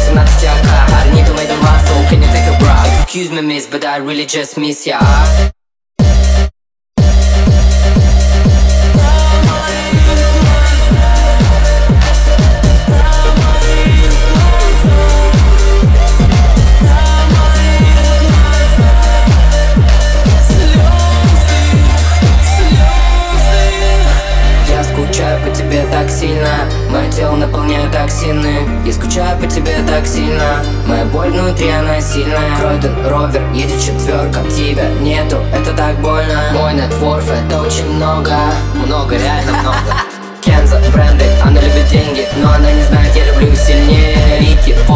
18 яка. I need to make a muscle, can you take a breath? Excuse me miss, but I really just miss ya. По тебе так сильно, мое тело наполняет токсины. Я скучаю по тебе так сильно, моя боль внутри, она сильная. Кройден ровер, едет четверка, тебя нету, это так больно. Мой нетворф, это очень много, много, реально много. Кенза, бренды, она любит деньги, но она не знает, я люблю сильнее. Рики,